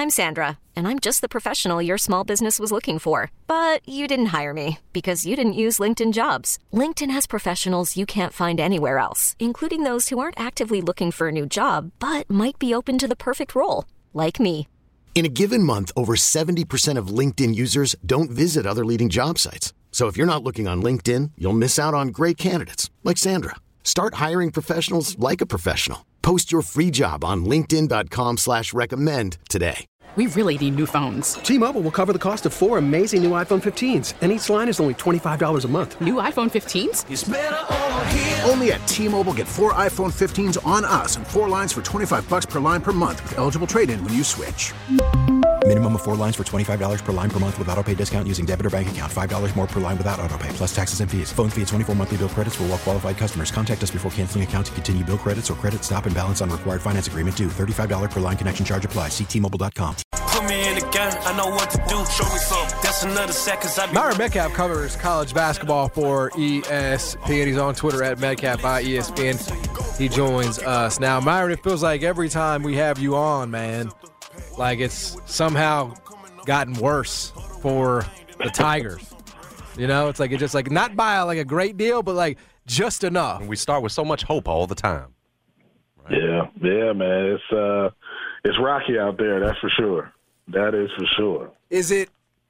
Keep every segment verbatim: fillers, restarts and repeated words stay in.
I'm Sandra, and I'm just the professional your small business was looking for. But you didn't hire me because you didn't use LinkedIn Jobs. LinkedIn has professionals you can't find anywhere else, including those who aren't actively looking for a new job, but might be open to the perfect role, like me. In a given month, over seventy percent of LinkedIn users don't visit other leading job sites. So if you're not looking on LinkedIn, you'll miss out on great candidates like Sandra. Start hiring professionals like a professional. Post your free job on linkedin dot com slash recommend today. We really need new phones. T-Mobile will cover the cost of four amazing new iPhone fifteens, and each line is only twenty-five dollars a month. New iPhone fifteens? It's better over here. Only at T-Mobile, get four iPhone fifteens on us and four lines for twenty-five bucks per line per month with eligible trade-in when you switch. Minimum of four lines for twenty-five dollars per line per month with autopay discount using debit or bank account. five dollars more per line without autopay, plus taxes and fees. Phone fee at twenty-four monthly bill credits for well-qualified customers. Contact us before canceling account to continue bill credits or credit stop and balance on required finance agreement due. thirty-five dollars per line connection charge applies. See T Mobile dot com. Put me in the game, I know what to do. Show me something. That's another seconds. I be- Myron Metcalf covers college basketball for E S P N. He's on Twitter at Metcalf by E S P N. He joins us. Now, Myron, it feels like every time we have you on, man, like it's somehow gotten worse for the Tigers. You know, it's like it's just like not by like a great deal, but like just enough. And we start with so much hope all the time. Right? Yeah, yeah, man. It's uh, it's rocky out there. That's for sure. That is for sure. Is it?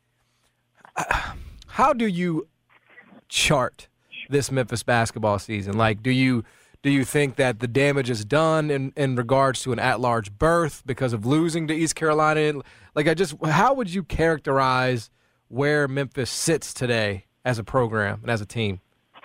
Uh, how do you chart this Memphis basketball season? Like, do you do you think that the damage is done in, in regards to an at-large berth because of losing to East Carolina? Like, I just, how would you characterize where Memphis sits today as a program and as a team?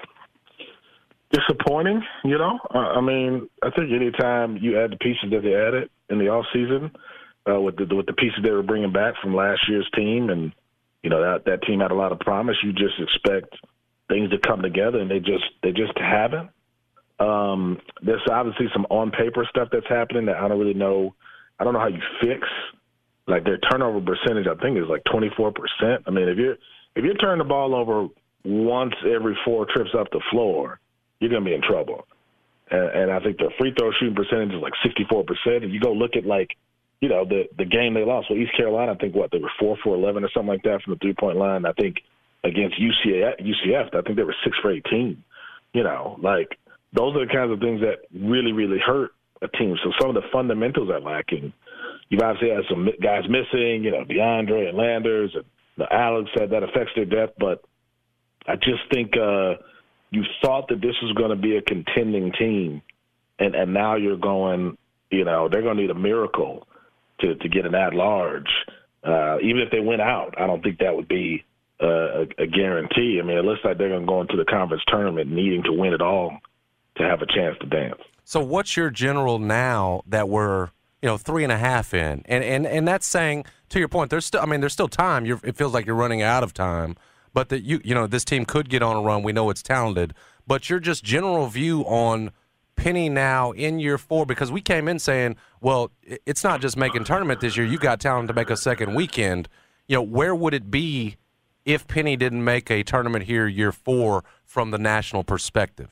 Disappointing, you know. Uh, I mean, I think anytime you add the pieces that they added in the offseason, uh, with the with the pieces they were bringing back from last year's team, and you know that that team had a lot of promise. You just expect things to come together, and they just they just haven't. Um, there's obviously some on paper stuff that's happening that I don't really know. I don't know how you fix. Like their turnover percentage, I think is like twenty-four percent. I mean, if you're if you're turning the ball over once every four trips up the floor, you're going to be in trouble. And, and I think their free throw shooting percentage is like sixty-four percent. And you go look at like, you know, the the game they lost. Well, East Carolina, I think what they were four for eleven or something like that from the three point line. I think against U C F, U C F, I think they were six for eighteen. You know, like those are the kinds of things that really really hurt a team. So some of the fundamentals are lacking. You've obviously had some guys missing, you know, DeAndre and Landers and you know, Alex said that affects their depth. But I just think uh, you thought that this was going to be a contending team, and, and now you're going, you know, they're going to need a miracle to, to get an at-large. Uh, even if they went out, I don't think that would be uh, a, a guarantee. I mean, it looks like they're going to go into the conference tournament needing to win it all to have a chance to dance. So what's your general now that we're – you know, three and a half in, and and and that's saying, to your point, there's still, I mean, there's still time. You're, it feels like you're running out of time, but that you, you know, this team could get on a run. We know it's talented, but your just general view on Penny now in year four, because we came in saying, well, it's not just making tournament this year. You got talent to make a second weekend. You know, where would it be if Penny didn't make a tournament here year four from the national perspective?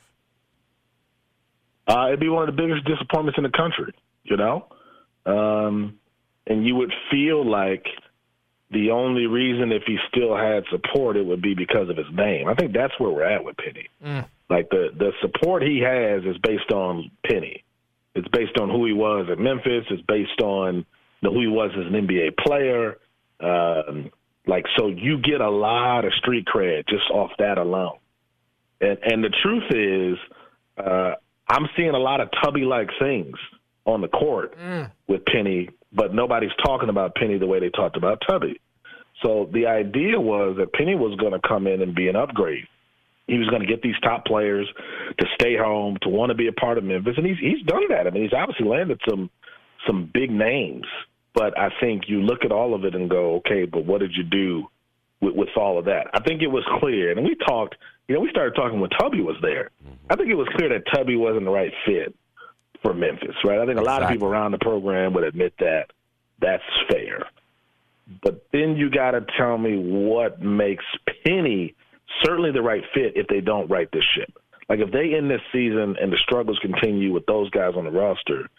Uh, it'd be one of the biggest disappointments in the country, you know. Um, and you would feel like the only reason if he still had support, it would be because of his name. I think that's where we're at with Penny. Mm. Like the, the support he has is based on Penny. It's based on who he was at Memphis. It's based on you know, who he was as an N B A player. Um, like, so you get a lot of street cred just off that alone. And, and the truth is, uh, I'm seeing a lot of Tubby-like things on the court mm. with Penny, but nobody's talking about Penny the way they talked about Tubby. So the idea was that Penny was going to come in and be an upgrade. He was going to get these top players to stay home, to want to be a part of Memphis, and he's he's done that. I mean, he's obviously landed some some big names, but I think you look at all of it and go, okay, but what did you do with, with all of that? I think it was clear, and we talked, you know, we started talking when Tubby was there. I think it was clear that Tubby wasn't the right fit for Memphis, right? I think a lot exactly. of people around the program would admit that. That's fair. But then you got to tell me what makes Penny certainly the right fit if they don't right this ship. Like if they end this season and the struggles continue with those guys on the roster,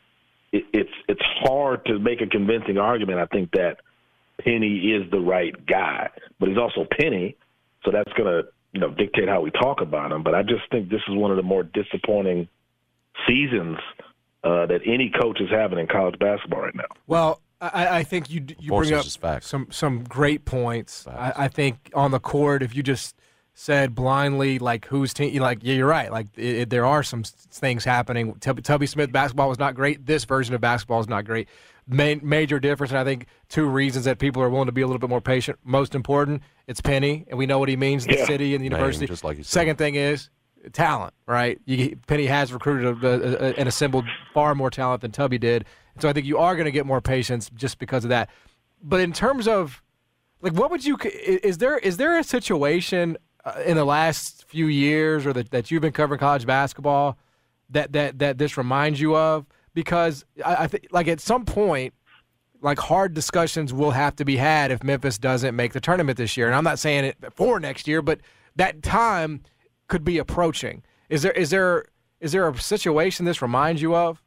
it, it's it's hard to make a convincing argument. I think that Penny is the right guy, but he's also Penny, so that's going to you know dictate how we talk about him. But I just think this is one of the more disappointing seasons uh, that any coach is having in college basketball right now. Well, I, I think you you bring up some some great points. I, I think on the court, if you just said blindly like whose team, like yeah, you're right. Like it, it, there are some things happening. Tubby, Tubby Smith basketball was not great. This version of basketball is not great. Main, major difference, and I think two reasons that people are willing to be a little bit more patient. Most important, it's Penny, and we know what he means to the yeah. city and the university. Name, just like you said. Second thing is talent, right? You, Penny has recruited a, a, a, and assembled far more talent than Tubby did. So I think you are going to get more patience just because of that. But in terms of, like, what would you – is there is there a situation uh, in the last few years or that, that you've been covering college basketball that, that, that this reminds you of? Because I, I think, like, at some point, like, hard discussions will have to be had if Memphis doesn't make the tournament this year. And I'm not saying it for next year, but that time could be approaching. Is there is there is there a situation this reminds you of?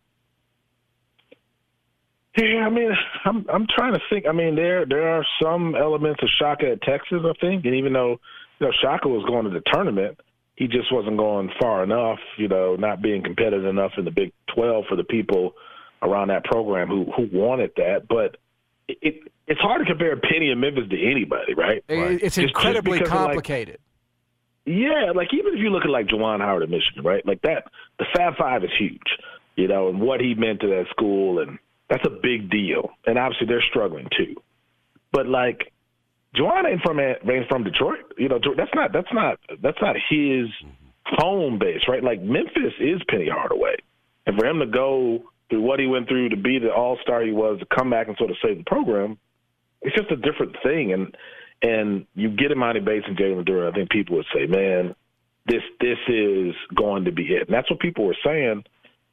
Yeah, I mean, I'm I'm trying to think. I mean, there there are some elements of Shaka at Texas, I think, and even though you know Shaka was going to the tournament, he just wasn't going far enough. You know, not being competitive enough in the Big twelve for the people around that program who who wanted that. But it, it it's hard to compare Penny and Memphis to anybody, right? It, it's just, incredibly just complicated. Like, yeah, like even if you look at like Juwan Howard at Michigan, right? Like that, the Fab Five is huge, you know, and what he meant to that school and. That's a big deal, and obviously they're struggling too. But like, Juwan ain't from ain't from Detroit. You know, that's not that's not that's not his home base, right? Like Memphis is Penny Hardaway, and for him to go through what he went through to be the all-star he was, to come back and sort of save the program, it's just a different thing. And and you get Imani Bates and Jalen Duren, I think people would say, man, this this is going to be it, and that's what people were saying.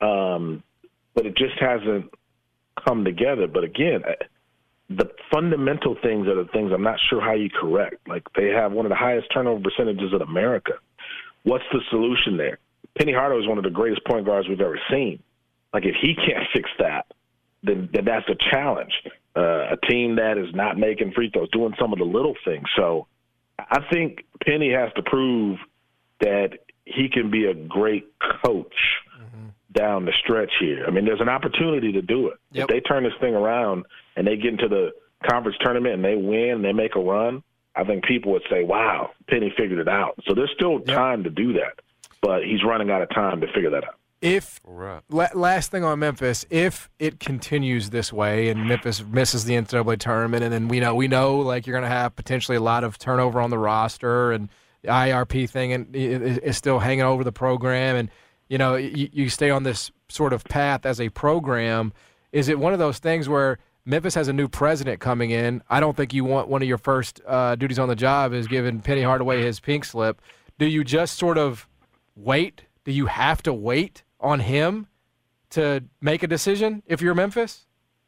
Um, but it just hasn't come together. But again, the fundamental things are the things I'm not sure how you correct. Like they have one of the highest turnover percentages in America. What's the solution there? Penny Hardaway is one of the greatest point guards we've ever seen. Like if he can't fix that, then, then that's a challenge. Uh, a team that is not making free throws, doing some of the little things. So I think Penny has to prove that he can be a great coach down the stretch here. I mean, there's an opportunity to do it. Yep. If they turn this thing around and they get into the conference tournament and they win and they make a run, I think people would say, wow, Penny figured it out. So there's still time yep. to do that, but he's running out of time to figure that out. If right. la- last thing on Memphis, if it continues this way and Memphis misses the N C double A tournament, and then we know we know like you're going to have potentially a lot of turnover on the roster, and the I R P thing and is still hanging over the program, and you know, you, you stay on this sort of path as a program. Is it one of those things where Memphis has a new president coming in? I don't think you want one of your first uh, duties on the job is giving Penny Hardaway his pink slip. Do you just sort of wait? Do you have to wait on him to make a decision if you're Memphis?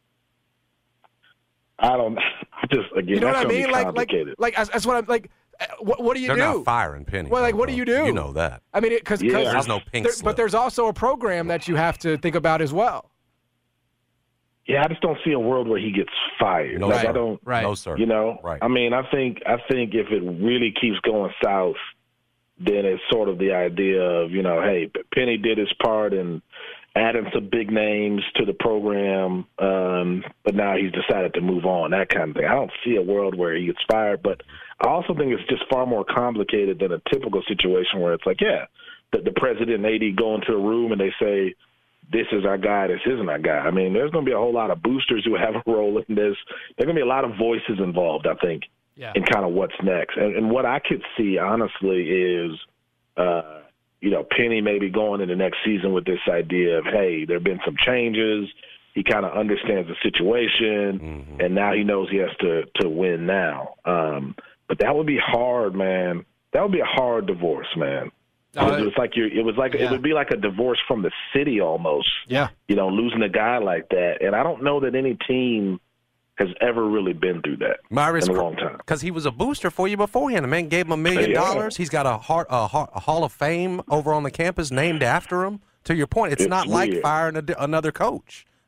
I don't. I just again, you know that's what I mean? Like, like, like that's what I'm like. What, what do you They're do? They're not firing Penny. Well, like, what do you do? You know that. I mean, because yeah. there's no pink there, slip. But there's also a program that you have to think about as well. Yeah, I just don't see a world where he gets fired. No, like, sir. I don't. Right. No, sir. You know. Right. I mean, I think I think if it really keeps going south, then it's sort of the idea of you know, hey, Penny did his part and adding some big names to the program, um, but now he's decided to move on, that kind of thing. I don't see a world where he gets fired, but I also think it's just far more complicated than a typical situation where it's like, yeah, the, the president and A D go into a room and they say, this is our guy, this isn't our guy. I mean, there's going to be a whole lot of boosters who have a role in this. There's going to be a lot of voices involved, I think, yeah. in kind of what's next. And, and what I could see, honestly, is uh, – you know, Penny maybe going into next season with this idea of, hey, there have been some changes. He kind of understands the situation, mm-hmm. and now he knows he has to to win now. Um, but that would be hard, man. That would be a hard divorce, man. Uh, it was like you. It was like yeah. it would be like a divorce from the city almost. Yeah. You know, losing a guy like that, and I don't know that any team has ever really been through that Myris, in a long time. Because he was a booster for you beforehand. The man gave him a million yeah. dollars. He's got a, heart, a, a Hall of Fame over on the campus named after him. To your point, it's, it's not weird. like firing a, another coach.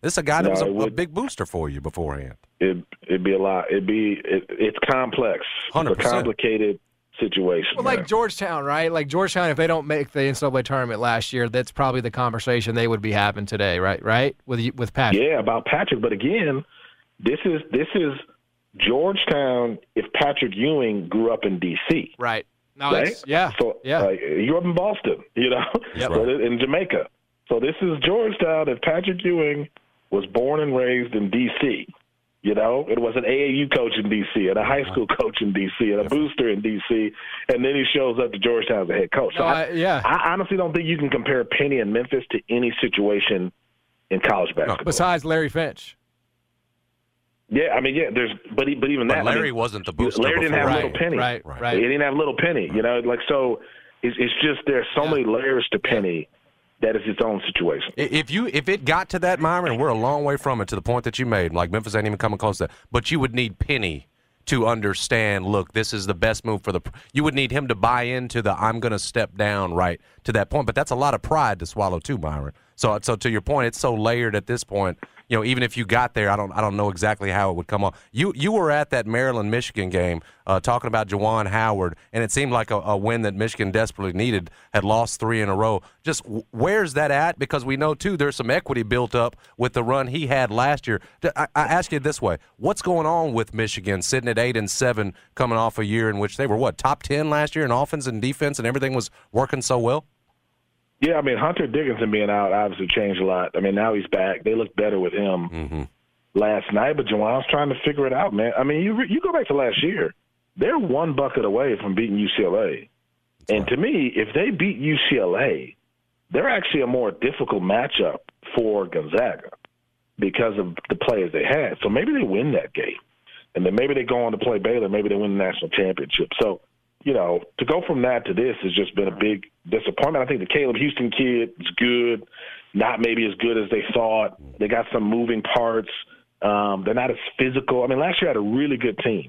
This is a guy that No, was a, it would- a big booster for you beforehand. It, it'd be a lot. It'd be it, it's complex. one hundred It's a percent. complicated situation. Well, man. like Georgetown, right? Like Georgetown, if they don't make the N C double A tournament last year, that's probably the conversation they would be having today, right? Right? With you- with Patrick. Yeah, about Patrick. But again, this is this is Georgetown. If Patrick Ewing grew up in D C, Right. No, right? it's, yeah. So yeah. like, you grew up in Boston, you know, Yep. So in Jamaica. So this is Georgetown. If Patrick Ewing was born and raised in D C, you know, it was an A A U coach in D C, and a high school coach in D C, and a booster in D C, and then he shows up to Georgetown as a head coach. So No, I, I- yeah. I honestly don't think you can compare Penny and Memphis to any situation in college basketball. Besides Larry Finch. Yeah, I mean, yeah, there's, but he, but even But that, Larry I mean, wasn't the booster Larry didn't have before. Little Penny, Right, Right. right. He didn't have Little Penny, you know, like so. It's, it's just there's so Yeah. many layers to Penny that is its own situation. I- If you if it got to that, Myron, and we're a long way from it to the point that you made, like Memphis ain't even coming close to that, but you would need Penny to understand, look, this is the best move for the – you would need him to buy into the I'm going to step down right to that point. But that's a lot of pride to swallow too, Myron. So so to your point, it's so layered at this point. You know, even if you got there, I don't I don't know exactly how it would come off. You you were at that Maryland-Michigan game uh, talking about Juwan Howard, and it seemed like a, a win that Michigan desperately needed, had lost three in a row. Just w- where's that at? Because we know, too, there's some equity built up with the run he had last year. D- I, I ask you this way. What's going on with Michigan sitting at eight and seven coming off a year in which they were, what, top ten last year in offense and defense and everything was working so well? Yeah, I mean, Hunter Dickinson being out obviously changed a lot. I mean, now he's back. They look better with him Mm-hmm. last night, but Juwan's trying to figure it out, man. I mean, you you go back to last year, they're one bucket away from beating U C L A. And to me, if they beat U C L A, they're actually a more difficult matchup for Gonzaga because of the players they had. So maybe they win that game. And then maybe they go on to play Baylor. Maybe they win the national championship. So, you know, to go from that to this has just been a big disappointment. I think the Caleb Houston kid is good, not maybe as good as they thought. They got some moving parts. Um, they're not as physical. I mean, last year had a really good team,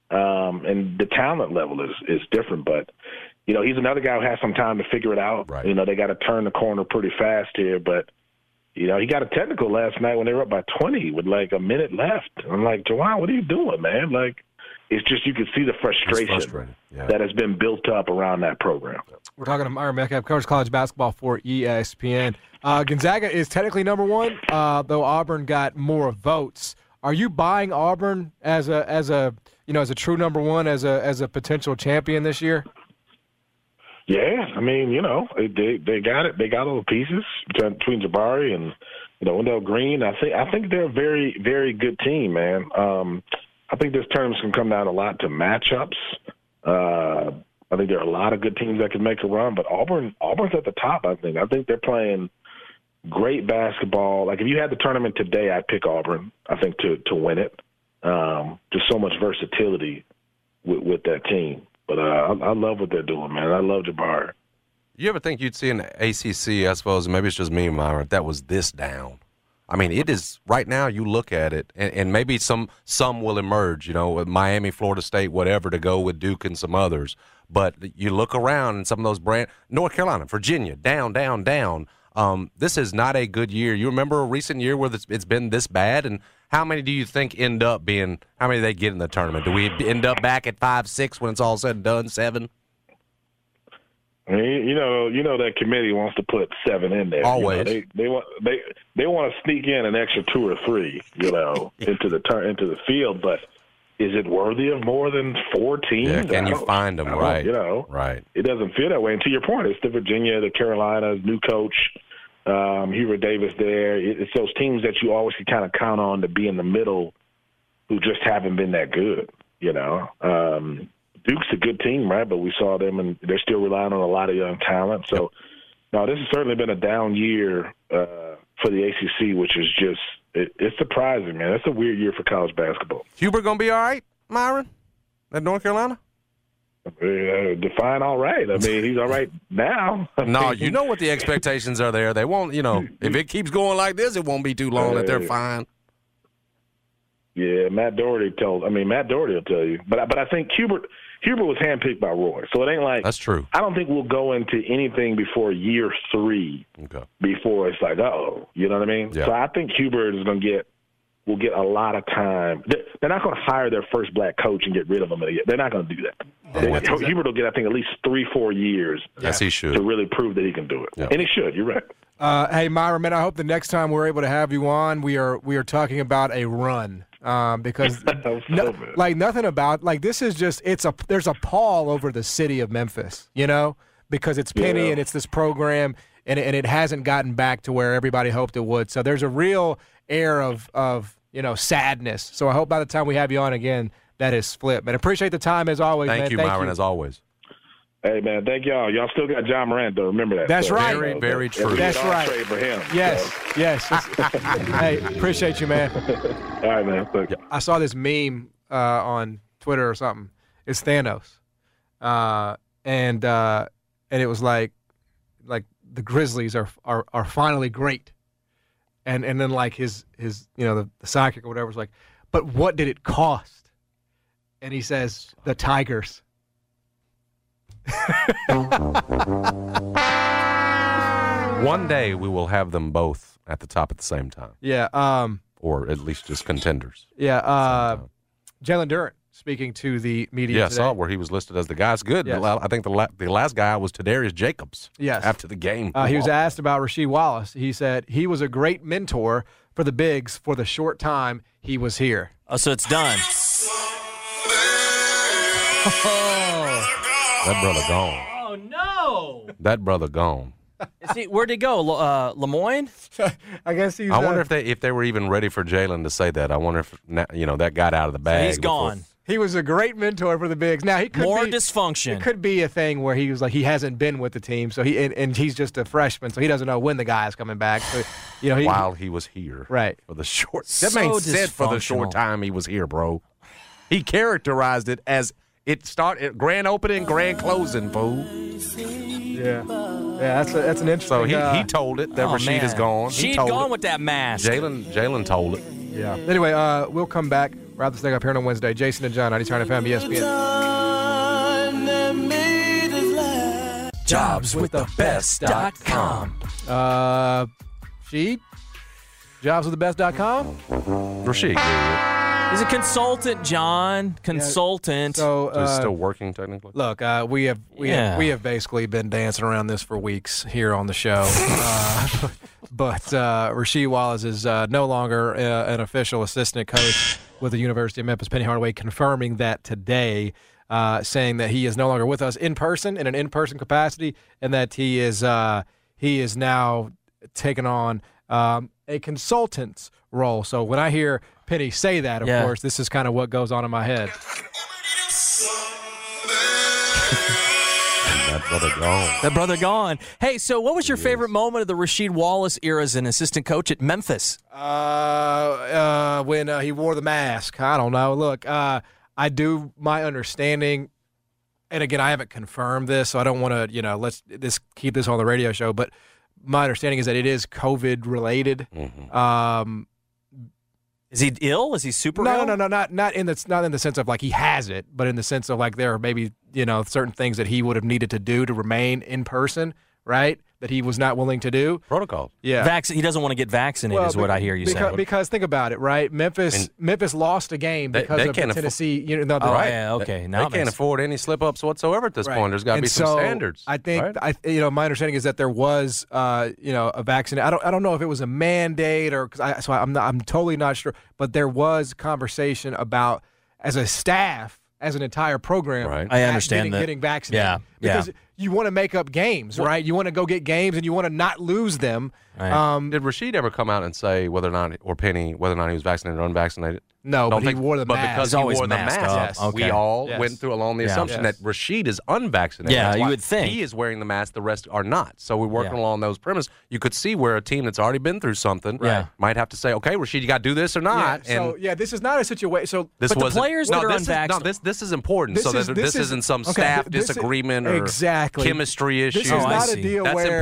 um, and the talent level is is different. But, you know, he's another guy who has some time to figure it out. Right. You know, they got to turn the corner pretty fast here. But, you know, he got a technical last night when they were up by twenty with like a minute left. I'm like, Juwan, what are you doing, man? Like, it's just you can see the frustration frustrating, yeah. that has been built up around that program. We're talking to Myron Metcalf, covers college basketball for E S P N. Uh, Gonzaga is technically number one, uh, though Auburn got more votes. Are you buying Auburn as a as a you know as a true number one, as a as a potential champion this year? Yeah, I mean, you know, they they got it. They got all the pieces between Jabari and you know Wendell Green. I think I think they're a very very good team, man. Um, I think this tournament's can come down a lot to matchups. Uh, I think there are a lot of good teams that can make a run, but Auburn Auburn's at the top. I think. I think they're playing great basketball. Like if you had the tournament today, I'd pick Auburn. I think to to win it. Um, just so much versatility with, with that team. But uh, I, I love what they're doing, man. I love Jabari. You ever think you'd see an A C C, I suppose, maybe it's just me, Myron, that was this down? I mean, it is right now. You look at it, and, and maybe some some will emerge. You know, with Miami, Florida State, whatever, to go with Duke and some others. But you look around, and some of those brand North Carolina, Virginia, down, down, down. Um, this is not a good year. You remember a recent year where it's, it's been this bad, and how many do you think end up being? How many do they get in the tournament? Do we end up back at five, six when it's all said and done? Seven? I mean, you know, you know that committee wants to put seven in there. Always. You know, they they want they they want to sneak in an extra two or three, you know, into the turn into the field. But is it worthy of more than four teams? Yeah, can I you don't- find them I don't- right? You know, Right. It doesn't feel that way. And to your point, it's the Virginia, the Carolinas, new coach, um, Hubert Davis there. It, it's those teams that you always can kind of count on to be in the middle, who just haven't been that good. You know. Um, Duke's a good team, right? But we saw them, and they're still relying on a lot of young talent. So, no, this has certainly been a down year uh, for the A C C, which is just it, it's surprising, man. It's a weird year for college basketball. Huber gonna be all right, Myron, at North Carolina? Uh, define all right. I mean, he's all right now. No, you know what the expectations are there. They won't, you know, if it keeps going like this, it won't be too long that they're fine. Yeah, Matt Doherty told. I mean, Matt Doherty will tell you. But I, but I think Hubert Hubert was handpicked by Roy, so it ain't like that's true. I don't think we'll go into anything before year three. Okay. Before it's like, oh, you know what I mean? Yeah. So I think Hubert is going to get will get a lot of time. They're not going to hire their first black coach and get rid of him. They're not going to do that. Yeah, They, exactly. Hubert will get, I think, at least three, four years. Yes, he should. To really prove that he can do it, Yeah. and he should. You're right. Uh, hey, Myra, man, I hope the next time we're able to have you on, we are we are talking about a run um, because no, like nothing about like this is just it's a there's a pall over the city of Memphis, you know, because it's Penny Yeah. and it's this program and it, and it hasn't gotten back to where everybody hoped it would. So there's a real air of of you know sadness. So I hope by the time we have you on again, that is flipped. But appreciate the time as always. Thank man. you, Thank Myron, you. as always. Hey, man, thank y'all. Y'all still got John Morant, though. Remember that. That's So, right. you know, Very, very that- true. That's, That's a right. trade for him. Yes, So. yes. Hey, appreciate you, man. All right, man. Thank you. I saw this meme uh, on Twitter or something. It's Thanos, uh, and uh, and it was like like the Grizzlies are are, are finally great, and and then like his his you know the, the sidekick or whatever was like, but what did it cost? And he says the Tigers. One day we will have them both at the top at the same time, Yeah, um, or at least just contenders. yeah. Uh, Jalen Durant speaking to the media Yeah, I today. saw where he was listed as the guy. It's good. Yes. The la- I think the la- the last guy was Tadarius Jacobs. Yes. After the game, Uh, he was asked about Rasheed Wallace. He said he was a great mentor for the Bigs for the short time he was here. Oh, so it's done. That brother gone. Oh, no. That brother gone. Is he, where'd he go? Lo- Uh, Lemoyne? I guess he's. I wonder uh, if they if they were even ready for Jalen to say that. I wonder if na- you know that got out of the bag. He's before- gone. he was a great mentor for the Bigs. Now he could More be, dysfunction. It could be a thing where he was like he hasn't been with the team, so he and, and he's just a freshman, so he doesn't know when the guy is coming back. So you know, he, While he was here, right for the short. So That made sense for the short dysfunctional. time he was here, bro. He characterized it as it started grand opening, grand closing, fool. Yeah, yeah. That's a, that's an interesting. So he, uh, he told it that Oh, Rasheed man. is gone. He Rasheed told gone it. with that mask. Jalen Jalen told it. yeah. Anyway, uh, we'll come back. Wrap this thing up here on Wednesday. Jason and John, ninety-nine F M, E S P N. Jobs with the best dot com. Uh, Sheed, jobs with the best dot com. Rasheed, yeah. He's a consultant, John. Consultant. So, So he's uh, still working technically. Look, uh, we have we Yeah. have, we have basically been dancing around this for weeks here on the show, uh, but uh, Rasheed Wallace is uh, no longer uh, an official assistant coach with the University of Memphis. Penny Hardaway confirming that today, uh, saying that he is no longer with us in person in an in-person capacity, and that he is uh, he is now taking on um, a consultant's role. So when I hear Penny say that, of Yeah. course, this is kind of what goes on in my head. That brother gone. That brother gone. Hey, so what was your favorite moment of the Rasheed Wallace era as an assistant coach at Memphis? Uh, uh, when uh, he wore the mask. I don't know. Look, uh, I do my understanding, and again, I haven't confirmed this, so I don't want to, you know, let's this keep this on the radio show. But my understanding is that it is COVID related. Mm-hmm. Um, Is he ill? Is he super no, ill? no, no, no, not not in the not in the sense of like he has it, but in the sense of like there are maybe you know certain things that he would have needed to do to remain in person, right? That he was not willing to do. Protocol. Yeah. Vac- he doesn't want to get vaccinated, is what beca- I hear you because, say. Because think about it, right? Memphis, And Memphis lost a game they- because they of can't the affo- Tennessee. You know, the, Oh, right. yeah, okay. They Now it can't makes- afford any slip ups whatsoever at this Right. point. There's got to And be some so standards. I think, right? I, you know, my understanding is that there was, uh, you know, a vaccine. I don't, I don't know if it was a mandate or because I, so I'm, not, I'm totally not sure. But there was conversation about as a staff, as an entire program, Right. I not understand getting, that. getting vaccinated. Yeah, because yeah. you want to make up games, right? You want to go get games and you want to not lose them. Right. Um, Did Rasheed ever come out and say whether or not, or Penny, whether or not he was vaccinated or unvaccinated? no, Don't but he think- wore the but mask. because He's he always wore the masked mask, up. we Okay. all Yes. went through along the Yeah. assumption Yes. that Rasheed is unvaccinated. Yeah, That's you why would think. he is wearing the mask; the rest are not. So we're working Yeah. along those premises. You could see where a team that's already been through something Right. might have to say, "Okay, Rasheed, you got to do this or yeah, not." so and yeah, this is not a situation. So this But the wasn't- players no, that are this is, no, unvaccinated- this this is important. This so is- that this this is- isn't some okay, staff this is- disagreement or exactly. chemistry issue. This is Oh, I not a see. deal That's where important.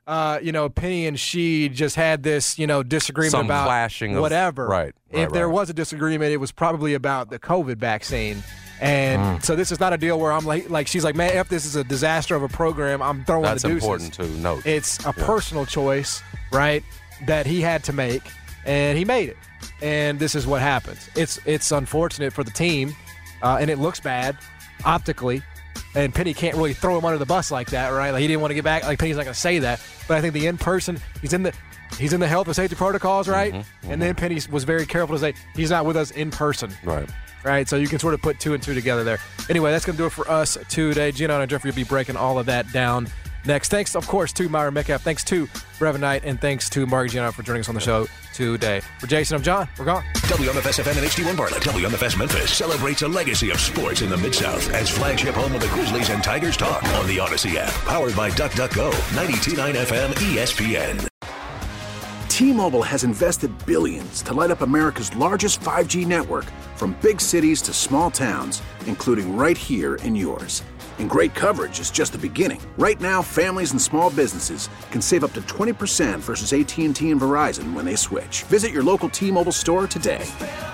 uh, you know, Penny and she just had this, you know, disagreement Some about clashing of- whatever. right, If right, there right. was a disagreement, it was probably about the COVID vaccine. And Mm. so this is not a deal where I'm like, like she's like, man, if this is a disaster of a program, I'm throwing That's the deuces. important to note. It's a Yeah. personal choice, right, that he had to make, and he made it. And this is what happens. It's it's unfortunate for the team, uh, and it looks bad optically. And Penny can't really throw him under the bus like that, right? Like he didn't want to get back. Like Penny's not going to say that, but I think the in person, he's in the he's in the health and safety protocols, right? Mm-hmm, And then Penny was very careful to say he's not with us in person. Right. Right, so you can sort of put two and two together there. Anyway, that's going to do it for us today. Gino and Jeffrey will be breaking all of that down next. Thanks, of course, to Myron Metcalf. Thanks to Brevin Knight. And thanks to Mark Gino for joining us on the show today. For Jason, I'm John. We're gone. W M F S F M and H D one Bartlett. W M F S Memphis celebrates a legacy of sports in the Mid-South as flagship home of the Grizzlies and Tigers talk on the Odyssey app. Powered by DuckDuckGo. ninety-two point nine F M E S P N. T-Mobile has invested billions to light up America's largest five G network, from big cities to small towns, including right here in yours. And great coverage is just the beginning. Right now, families and small businesses can save up to twenty percent versus A T and T and Verizon when they switch. Visit your local T-Mobile store today.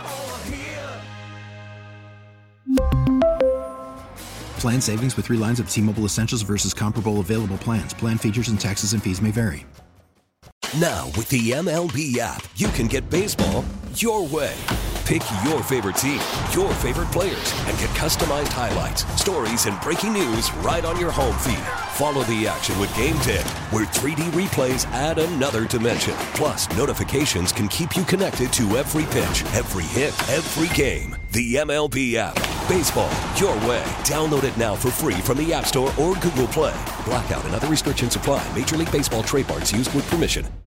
Plan savings with three lines of T-Mobile Essentials versus comparable available plans. Plan features and taxes and fees may vary. Now, with the M L B app, you can get baseball your way. Pick your favorite team, your favorite players, and get customized highlights, stories, and breaking news right on your home feed. Follow the action with Game ten, where three D replays add another dimension. Plus, notifications can keep you connected to every pitch, every hit, every game. The M L B app. Baseball your way. Download it now for free from the App Store or Google Play. Blackout and other restrictions apply. Major League Baseball trademarks used with permission.